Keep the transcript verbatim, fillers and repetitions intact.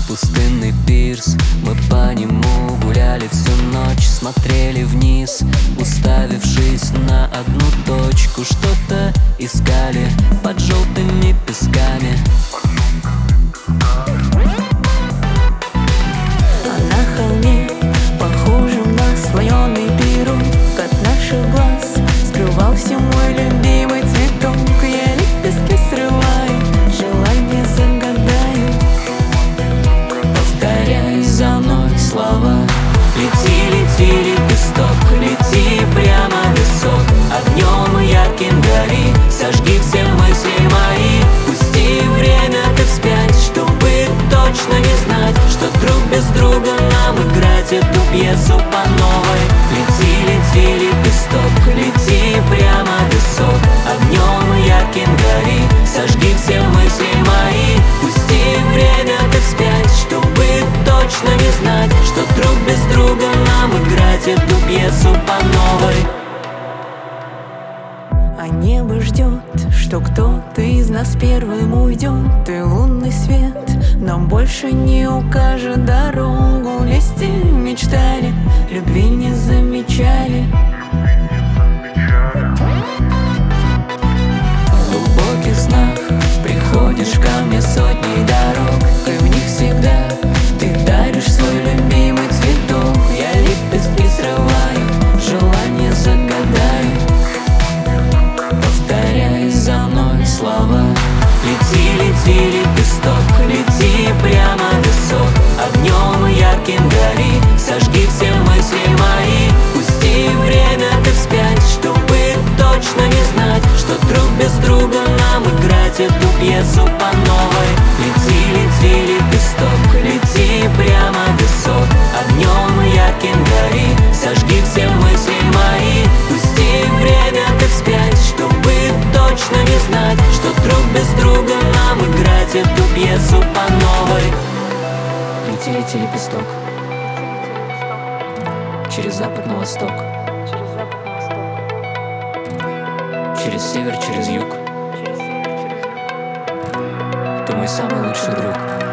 Пустынный пирс, мы по нему гуляли всю ночь, смотрели вниз, уставившись на одну точку. Что-то искали под желтыми песками. А на холме, похожем на слоеный пирог, от наших глаз скрывался мой любимый цветок. Я лепестки срываю, желание загадаю, повторяй за мной слова. Лети, лети, лепесток, лети прямо в висок, огнем ярким гори, сожги все мысли мои. Пусти время ты вспять, чтобы точно не знать, что друг без друга нам играть эту пьесу по новой. Лети, лети, лепесток, лети прямо в висок, огнем ярким гори, сожги все мысли мои. Пусти время ты вспять, чтобы точно не знать, что друг без друга нам играть эту пьесу по новой. А небо ждет, что кто-то из нас первым уйдет. Ты лунный свет нам больше не укажет дорогу. Листы мечтали, любви не замечали. В глубоких снах приходишь ко мне сотней дорог, и в них всегда ты даришь свой любимый цветок. Я лепестки срываю, желание загадаю, повторяй за мной слова. Лети, лети, лепесток, лети прямо в висок, огнем ярким гори, сожги все мысли мои. Пусти время ты вспять, чтобы точно не знать, что друг без друга нам играть эту пьесу по новой. Лети, лети, лепесток, лети прямо в висок, огнем ярким гори, сожги все мысли мои. Пусти время ты вспять, чтобы точно не знать, что друг без друга нам играть эту пьесу по новой. Лети, лети, лепесток, через запад на восток, через север, через юг. Ты мой самый лучший друг.